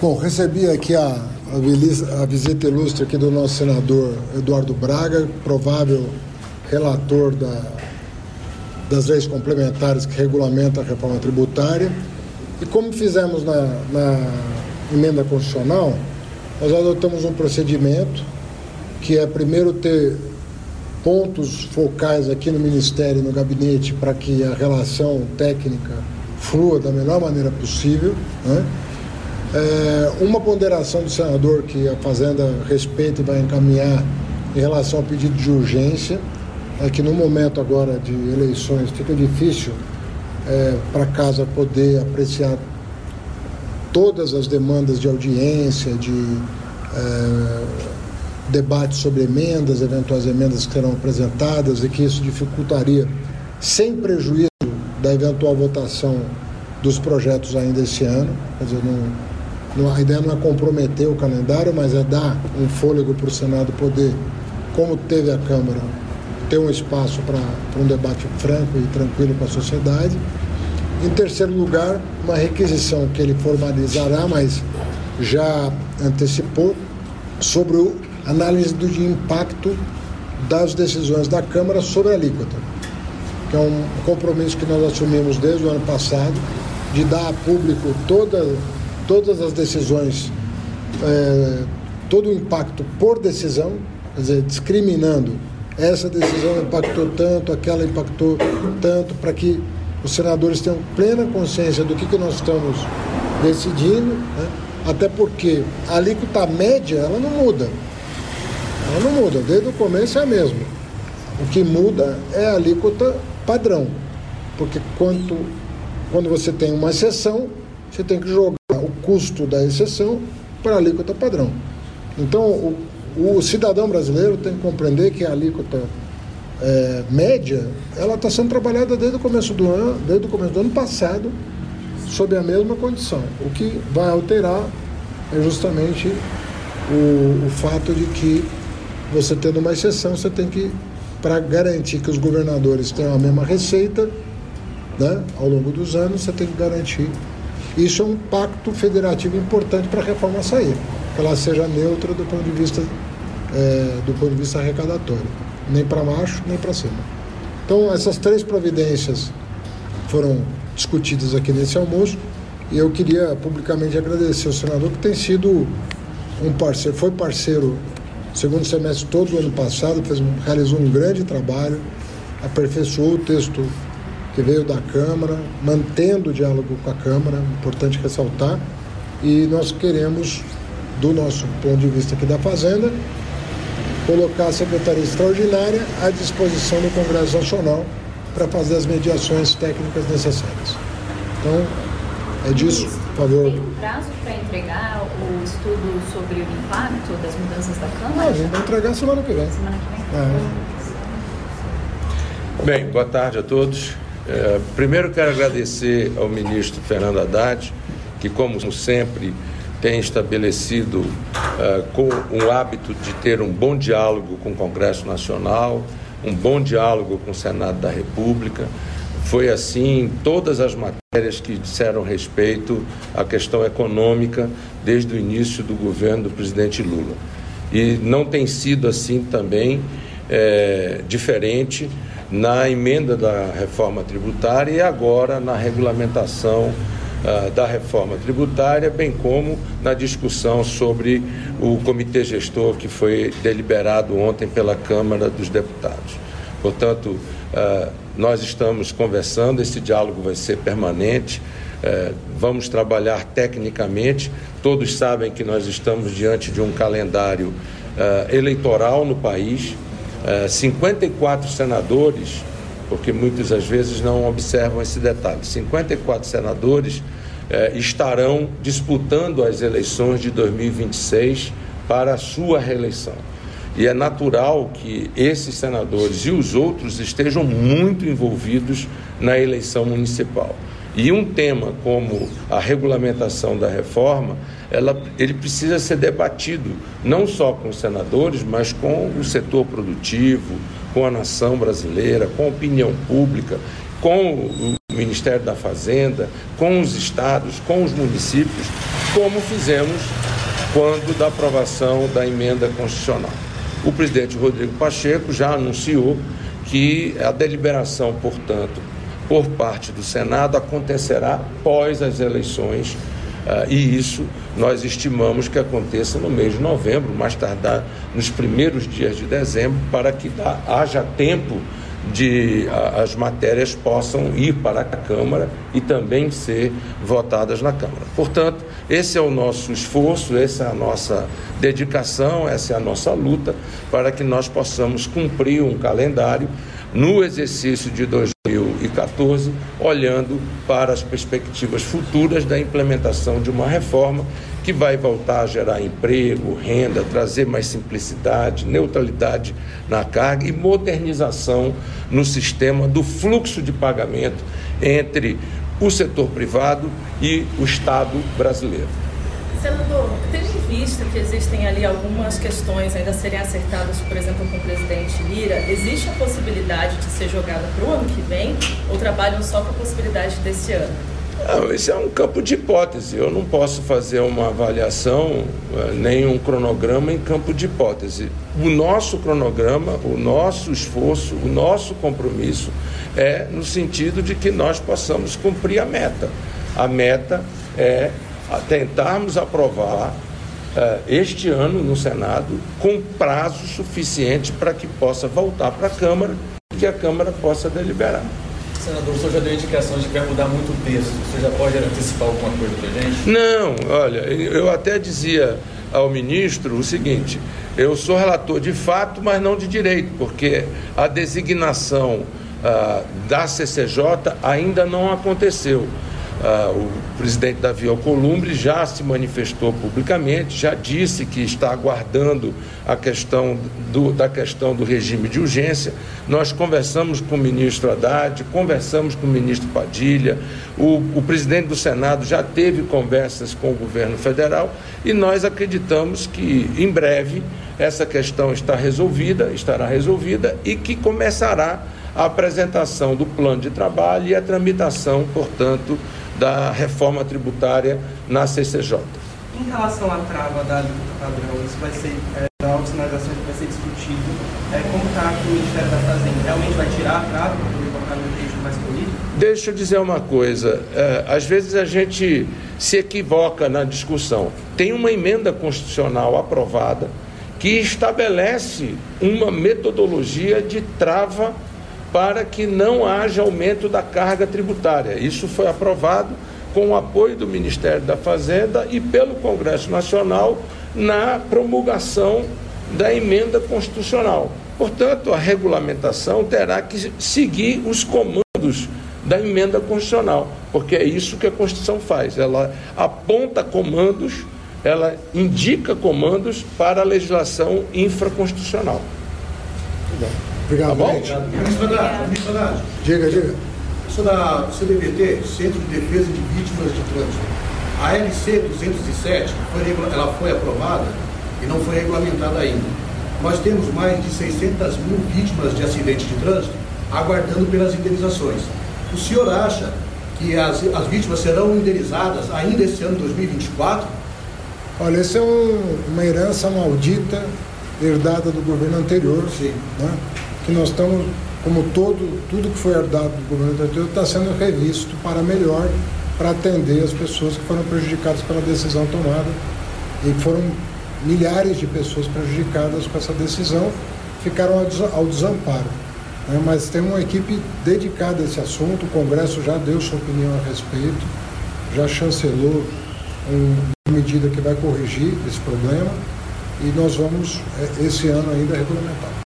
Bom, recebi aqui a visita ilustre aqui do nosso senador Eduardo Braga, provável relator das leis complementares que regulamentam a reforma tributária. E como fizemos na emenda constitucional, nós adotamos um procedimento que é primeiro ter pontos focais aqui no Ministério e no gabinete para que a relação técnica flua da melhor maneira possível, né? Uma ponderação do senador que a Fazenda respeita e vai encaminhar em relação ao pedido de urgência, é que no momento agora de eleições fica difícil para a Casa poder apreciar todas as demandas de audiência, de debate sobre emendas, eventuais emendas que serão apresentadas, e que isso dificultaria, sem prejuízo da eventual votação dos projetos ainda esse ano. Quer dizer, a ideia não é comprometer o calendário, mas é dar um fôlego para o Senado poder, como teve a Câmara, ter um espaço para um debate franco e tranquilo com a sociedade. Em terceiro lugar, uma requisição que ele formalizará, mas já antecipou, sobre a análise do impacto das decisões da Câmara sobre a alíquota, que é um compromisso que nós assumimos desde o ano passado, de dar a público todas as decisões, todo o impacto por decisão, quer dizer, discriminando, essa decisão impactou tanto, aquela impactou tanto, para que os senadores tenham plena consciência do que nós estamos decidindo, né? Até porque a alíquota média, ela não muda, desde o começo é a mesma. O que muda é a alíquota padrão, porque quando você tem uma exceção, você tem que jogar o custo da exceção para a alíquota padrão. Então, o cidadão brasileiro tem que compreender que a alíquota média, ela está sendo trabalhada desde o começo do ano passado, sob a mesma condição. O que vai alterar é justamente o fato de que você tendo uma exceção, você tem que, para garantir que os governadores tenham a mesma receita, né, ao longo dos anos, você tem que garantir. Isso é um pacto federativo importante para a reforma sair, que ela seja neutra do ponto de vista arrecadatório, nem para baixo nem para cima. Então, essas três providências foram discutidas aqui nesse almoço, e eu queria publicamente agradecer ao senador, que tem sido um parceiro, foi parceiro segundo semestre todo o ano passado, realizou um grande trabalho, aperfeiçoou o texto que veio da Câmara, mantendo o diálogo com a Câmara, importante ressaltar, e nós queremos, do nosso ponto de vista aqui da Fazenda, colocar a Secretaria Extraordinária à disposição do Congresso Nacional para fazer as mediações técnicas necessárias. Então, é disso, por favor. Tem um prazo para entregar o estudo sobre o impacto das mudanças da Câmara? Não, a gente vai entregar semana que vem. Bem, boa tarde a todos. Primeiro quero agradecer ao ministro Fernando Haddad, que, como sempre, tem estabelecido com um hábito de ter um bom diálogo com o Congresso Nacional, um bom diálogo com o Senado da República. Foi assim em todas as matérias que disseram respeito à questão econômica desde o início do governo do presidente Lula. E não tem sido assim também diferente na emenda da reforma tributária e agora na regulamentação da reforma tributária, bem como na discussão sobre o comitê gestor que foi deliberado ontem pela Câmara dos Deputados. Portanto, nós estamos conversando, esse diálogo vai ser permanente, vamos trabalhar tecnicamente. Todos sabem que nós estamos diante de um calendário eleitoral no país, 54 senadores, porque muitas às vezes não observam esse detalhe, 54 senadores estarão disputando as eleições de 2026 para a sua reeleição. E é natural que esses senadores e os outros estejam muito envolvidos na eleição municipal. E um tema como a regulamentação da reforma, ele precisa ser debatido não só com os senadores, mas com o setor produtivo, com a nação brasileira, com a opinião pública, com o Ministério da Fazenda, com os estados, com os municípios, como fizemos quando da aprovação da emenda constitucional. O presidente Rodrigo Pacheco já anunciou que a deliberação, portanto, por parte do Senado acontecerá após as eleições, e isso nós estimamos que aconteça no mês de novembro, mais tardar nos primeiros dias de dezembro, para que haja tempo de as matérias possam ir para a Câmara e também ser votadas na Câmara. Portanto, esse é o nosso esforço, essa é a nossa dedicação, essa é a nossa luta para que nós possamos cumprir um calendário no exercício de 2014, olhando para as perspectivas futuras da implementação de uma reforma que vai voltar a gerar emprego, renda, trazer mais simplicidade, neutralidade na carga e modernização no sistema do fluxo de pagamento entre o setor privado e o Estado brasileiro. Senador, tendo em vista que existem ali algumas questões ainda a serem acertadas, por exemplo, com o presidente Lira, existe a possibilidade de ser jogada para o ano que vem ou trabalham só com a possibilidade desse ano? Não, esse é um campo de hipótese. Eu não posso fazer uma avaliação, nem um cronograma em campo de hipótese. O nosso cronograma, o nosso esforço, o nosso compromisso é no sentido de que nós possamos cumprir a meta. A meta é tentarmos aprovar este ano no Senado com prazo suficiente para que possa voltar para a Câmara e que a Câmara possa deliberar. Senador, o senhor já deu indicações de que vai mudar muito o texto. O senhor já pode antecipar alguma coisa para a gente? Não, olha, eu até dizia ao ministro o seguinte: eu sou relator de fato, mas não de direito, porque a designação da CCJ ainda não aconteceu. O presidente Davi Alcolumbre já se manifestou publicamente, já disse que está aguardando a questão do regime de urgência. Nós conversamos com o ministro Haddad, conversamos com o ministro Padilha, o presidente do Senado já teve conversas com o governo federal e nós acreditamos que em breve essa questão estará resolvida e que começará a apresentação do plano de trabalho e a tramitação, portanto, da reforma tributária na CCJ. Em relação à trava da alíquota padrão, isso vai ser, a nova sinalização que vai ser discutido, como está aqui o Ministério da Fazenda? Realmente vai tirar a trava para poder colocar no texto mais político? Deixa eu dizer uma coisa, às vezes a gente se equivoca na discussão. Tem uma emenda constitucional aprovada que estabelece uma metodologia de trava para que não haja aumento da carga tributária. Isso foi aprovado com o apoio do Ministério da Fazenda e pelo Congresso Nacional na promulgação da emenda constitucional. Portanto, a regulamentação terá que seguir os comandos da emenda constitucional, porque é isso que a Constituição faz. Ela aponta comandos, ela indica comandos para a legislação infraconstitucional. Obrigado, tá bom? Ministro Haddad. Diga. Sou da CDVT, Centro de Defesa de Vítimas de Trânsito. A LC 207, ela foi aprovada e não foi regulamentada ainda. Nós temos mais de 600 mil vítimas de acidentes de trânsito aguardando pelas indenizações. O senhor acha que as vítimas serão indenizadas ainda esse ano 2024? Olha, essa é uma herança maldita herdada do governo anterior. Sim. Né? Que nós estamos, como tudo que foi herdado do governo anterior está sendo revisto para melhor, para atender as pessoas que foram prejudicadas pela decisão tomada, e foram milhares de pessoas prejudicadas com essa decisão, ficaram ao desamparo. Né? Mas tem uma equipe dedicada a esse assunto, o Congresso já deu sua opinião a respeito, já chancelou uma medida que vai corrigir esse problema, e nós vamos, esse ano ainda, regulamentar.